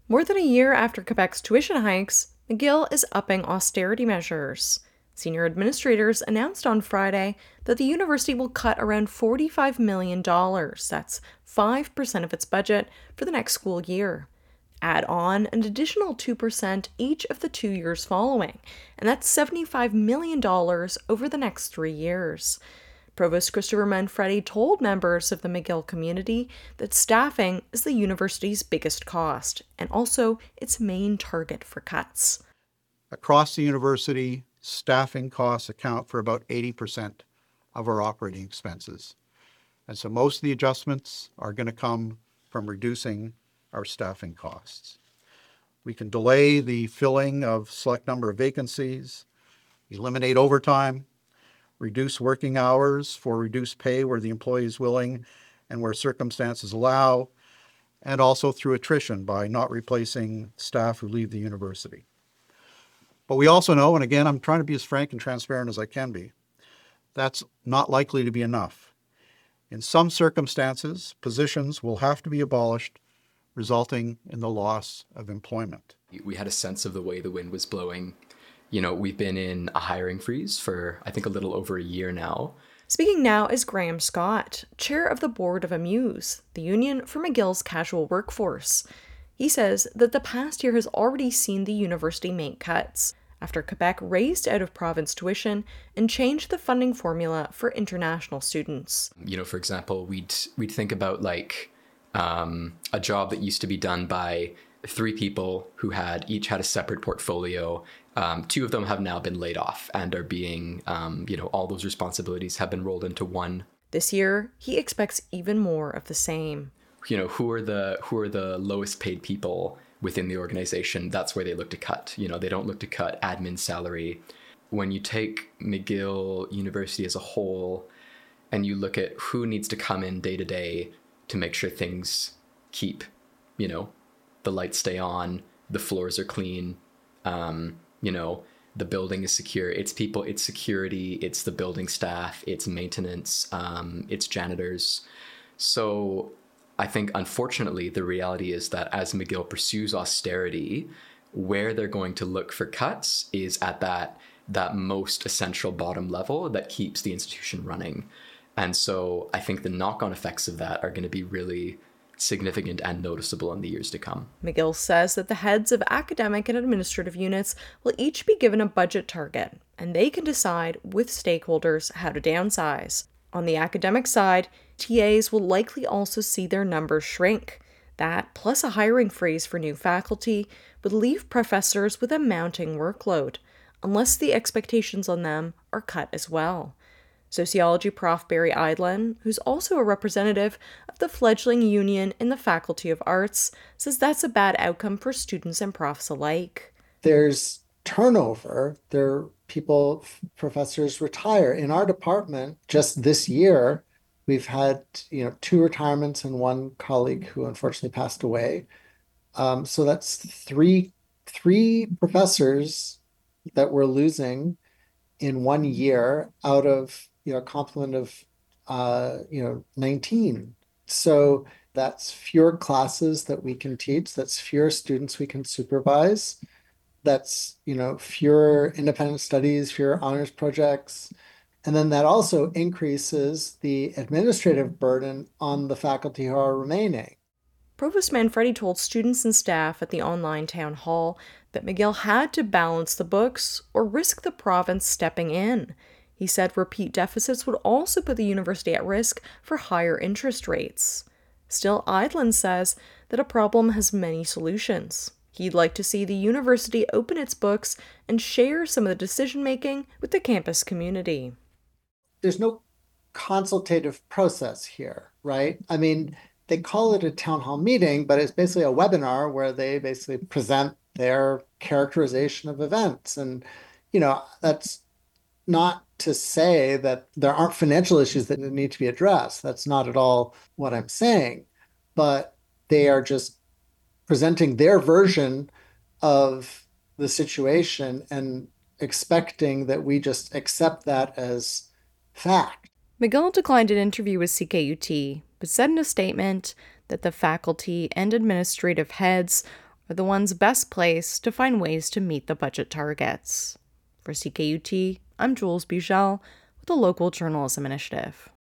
More than a year after Quebec's tuition hikes, McGill is upping austerity measures. Senior administrators announced on Friday that the university will cut around $45 million, that's 5% of its budget, for the next school year. Add on an additional 2% each of the 2 years following, and that's $75 million over the next 3 years. Provost Christopher Manfredi told members of the McGill community that staffing is the university's biggest cost and also its main target for cuts. Across the university, staffing costs account for about 80% of our operating expenses. And so most of the adjustments are going to come from reducing our staffing costs. We can delay the filling of select number of vacancies, eliminate overtime, reduce working hours for reduced pay where the employee is willing and where circumstances allow, and also through attrition by not replacing staff who leave the university. But we also know, and again, I'm trying to be as frank and transparent as I can be, that's not likely to be enough. In some circumstances, positions will have to be abolished, resulting in the loss of employment. We had a sense of the way the wind was blowing. We've been in a hiring freeze for, I think, a little over a year now. Speaking now is Graham Scott, chair of the board of AMUSE, the union for McGill's casual workforce. He says that the past year has already seen the university make cuts after Quebec raised out-of-province tuition and changed the funding formula for international students. For example, we'd think about a job that used to be done by 3 people who each had a separate portfolio. 2 of them have now been laid off and are being, all those responsibilities have been rolled into one. This year, he expects even more of the same. Who are the lowest paid people within the organization? That's where they look to cut. They don't look to cut admin salary. When you take McGill University as a whole and you look at who needs to come in day to day to make sure things keep, the lights stay on, the floors are clean, the building is secure. It's people, it's security, it's the building staff, it's maintenance, it's janitors. So I think, unfortunately, the reality is that as McGill pursues austerity, where they're going to look for cuts is at that most essential bottom level that keeps the institution running. And so I think the knock-on effects of that are going to be really significant and noticeable in the years to come. McGill says that the heads of academic and administrative units will each be given a budget target, and they can decide with stakeholders how to downsize. On the academic side, TAs will likely also see their numbers shrink. That, plus a hiring freeze for new faculty, would leave professors with a mounting workload, unless the expectations on them are cut as well. Sociology prof. Barry Eidlin, who's also a representative of the fledgling union in the Faculty of Arts, says that's a bad outcome for students and profs alike. There's turnover. Professors retire. In our department, just this year, we've had 2 retirements and 1 colleague who unfortunately passed away. So that's three professors that we're losing in 1 year out of a complement of 19. So that's fewer classes that we can teach. That's fewer students we can supervise. That's fewer independent studies, fewer honors projects. And then that also increases the administrative burden on the faculty who are remaining. Provost Manfredi told students and staff at the online town hall that McGill had to balance the books or risk the province stepping in. He said repeat deficits would also put the university at risk for higher interest rates. Still, Eidlin says that a problem has many solutions. He'd like to see the university open its books and share some of the decision-making with the campus community. There's no consultative process here, right? I mean, they call it a town hall meeting, but it's basically a webinar where they basically present their characterization of events. And, that's not to say that there aren't financial issues that need to be addressed. That's not at all what I'm saying. But they are just presenting their version of the situation and expecting that we just accept that as fact. McGill declined an interview with CKUT, but said in a statement that the faculty and administrative heads are the ones best placed to find ways to meet the budget targets. For CKUT, I'm Jules Buchel with the Local Journalism Initiative.